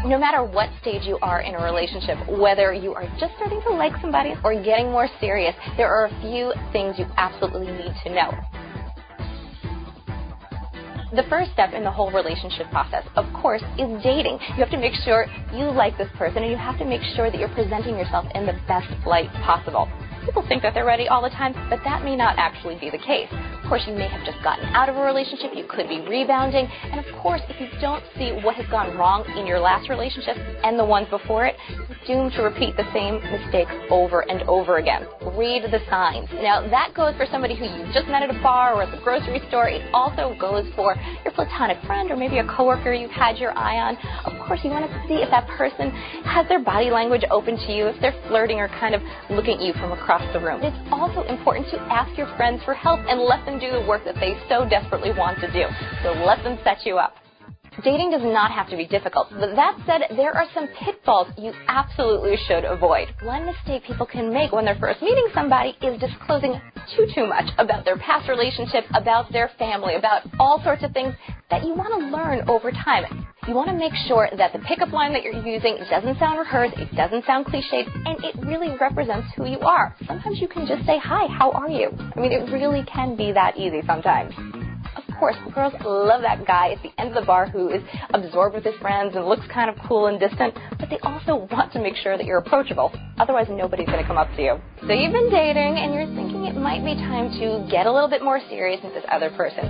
No matter what stage you are in a relationship, whether you are just starting to like somebody or getting more serious, there are a few things you absolutely need to know. The first step in the whole relationship process, of course, is dating. You have to make sure you like this person, and you have to make sure that you're presenting yourself in the best light possible. People think that they're ready all the time, but that may not actually be the case. Of course, you may have just gotten out of a relationship, you could be rebounding, and of course, if you don't see what has gone wrong in your last relationship and the ones before it, you're doomed to repeat the same mistakes over and over again. Read the signs. Now, that goes for somebody who you just met at a bar or at the grocery store. It also goes for your platonic friend or maybe a coworker you've had your eye on. Of course, you want to see if that person has their body language open to you, if they're flirting or kind of looking at you from across the room. It's also important to ask your friends for help and let them do the work that they so desperately want to do. So let them set you up. Dating does not have to be difficult, but that said, there are some pitfalls you absolutely should avoid. One mistake people can make when they're first meeting somebody is disclosing too much about their past relationship, about their family, about all sorts of things that you want to learn over time. You want to make sure that the pickup line that you're using doesn't sound rehearsed, it doesn't sound cliched, and it really represents who you are. Sometimes you can just say, "Hi, how are you?" I mean, it really can be that easy sometimes. Of course, girls love that guy at the end of the bar who is absorbed with his friends and looks kind of cool and distant, but they also want to make sure that you're approachable. Otherwise, nobody's going to come up to you. So you've been dating, and you're thinking it might be time to get a little bit more serious with this other person.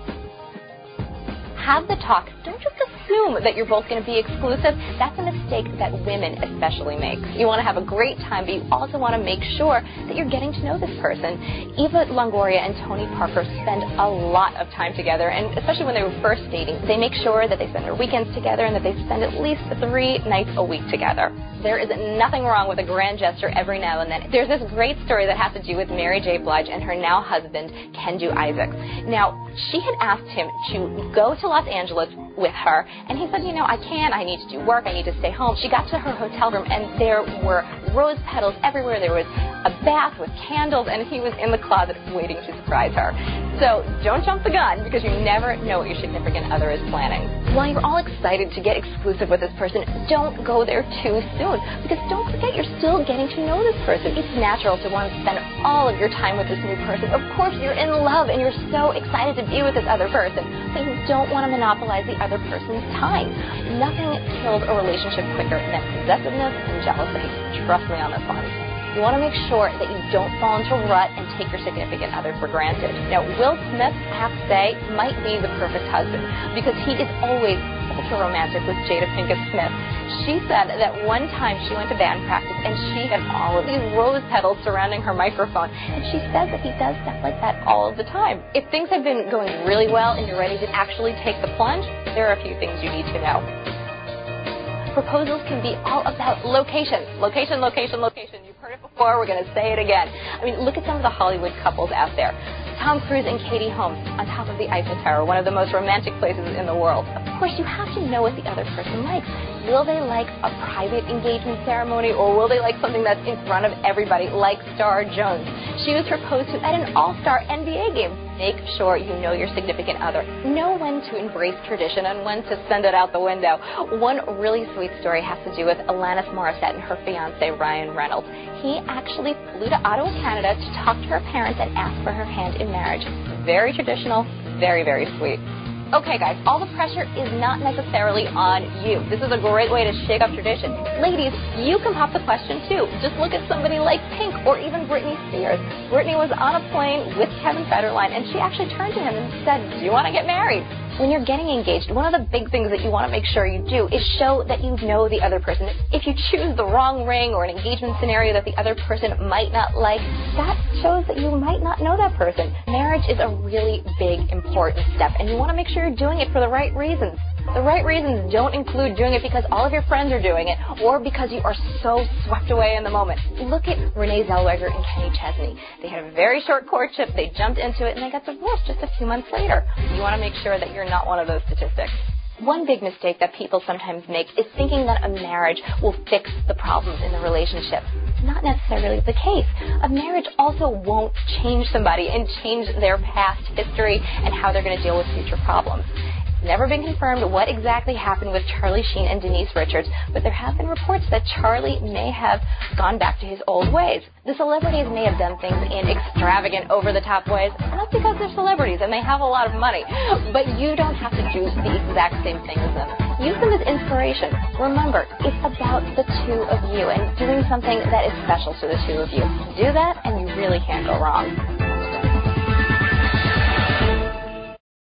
Have the talk. Don't just assume that you're both going to be exclusive. That's a mistake that women especially make. You want to have a great time, but you also want to make sure that you're getting to know this person. Eva Longoria and Tony Parker spend a lot of time together, and especially when they were first dating, they make sure that they spend their weekends together and that they spend at least 3 nights a week together. There is nothing wrong with a grand gesture every now and then. There's this great story that has to do with Mary J. Blige and her now husband, Kenju Isaacs. Now, she had asked him to go to Los Angeles with her, and he said, I need to do work, I need to stay home. She got to her hotel room, and there were rose petals everywhere. There was a bath with candles, and he was in the closet waiting to surprise her. So don't jump the gun, because you never know what your significant other is planning. While you're all excited to get exclusive with this person, don't go there too soon, because don't forget you're still getting to know this person. It's natural to want to spend all of your time with this new person. Of course, you're in love, and you're so excited to be with this other person, but you don't want to monopolize the other person's time. Nothing kills a relationship quicker than possessiveness and jealousy. Trust me on this one. You want to make sure that you don't fall into a rut and take your significant other for granted. Now, Will Smith, I have to say, might be the perfect husband because he is always ultra romantic with Jada Pinkett Smith. She said that one time she went to band practice and she had all of these rose petals surrounding her microphone, and she says that he does stuff like that all of the time. If things have been going really well and you're ready to actually take the plunge, there are a few things you need to know. Proposals can be all about location. Location, location, location. You've heard it before. We're going to say it again. I mean, look at some of the Hollywood couples out there. Tom Cruise and Katie Holmes on top of the Eiffel Tower, one of the most romantic places in the world. Of course, you have to know what the other person likes. Will they like a private engagement ceremony, or will they like something that's in front of everybody, like Star Jones? She was proposed to at an all-star NBA game. Make sure you know your significant other. Know when to embrace tradition and when to send it out the window. One really sweet story has to do with Alanis Morissette and her fiancé, Ryan Reynolds. He actually flew to Ottawa, Canada to talk to her parents and ask for her hand in marriage. Very traditional, very, very sweet. Okay, guys, all the pressure is not necessarily on you. This is a great way to shake up tradition. Ladies, you can pop the question, too. Just look at somebody like Pink or even Britney Spears. Britney was on a plane with Kevin Federline, and she actually turned to him and said, "Do you want to get married?" When you're getting engaged, one of the big things that you want to make sure you do is show that you know the other person. If you choose the wrong ring or an engagement scenario that the other person might not like, that shows that you might not know that person. Marriage is a really big, important step, and you want to make sure you're doing it for the right reasons. The right reasons don't include doing it because all of your friends are doing it or because you are so swept away in the moment. Look at Renee Zellweger and Kenny Chesney. They had a very short courtship, they jumped into it, and they got divorced just a few months later. You want to make sure that you're not one of those statistics. One big mistake that people sometimes make is thinking that a marriage will fix the problems in the relationship. It's not necessarily the case. A marriage also won't change somebody and change their past history and how they're going to deal with future problems. never been confirmed what exactly happened with Charlie Sheen and Denise Richards, but there have been reports that Charlie may have gone back to his old ways. The celebrities may have done things in extravagant, over-the-top ways, not because they're celebrities and they have a lot of money, but you don't have to do the exact same thing as them. Use them as inspiration. Remember, it's about the two of you and doing something that is special to the two of you. Do that and you really can't go wrong.